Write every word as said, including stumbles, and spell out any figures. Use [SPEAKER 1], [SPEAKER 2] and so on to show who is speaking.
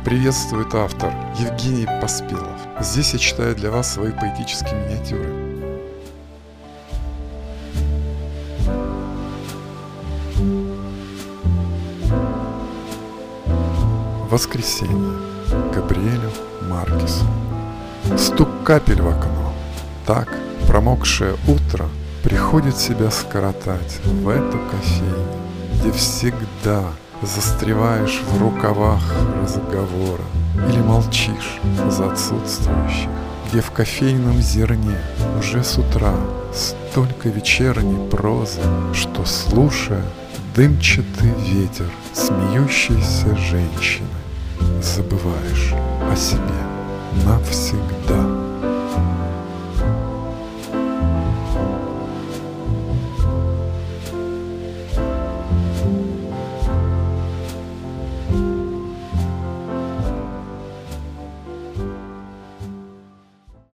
[SPEAKER 1] Приветствует автор Евгений Поспелов. Здесь я читаю для вас свои поэтические миниатюры. Воскресенье. Габриэлю Маркесу. Стук капель в окно. Так промокшее утро приходит себя скоротать в эту кофейню, где всегда застреваешь в рукавах разговора или молчишь за отсутствующих, где в кофейном зерне уже с утра столько вечерней прозы, что, слушая дымчатый ветер смеющейся женщины, забываешь о себе навсегда.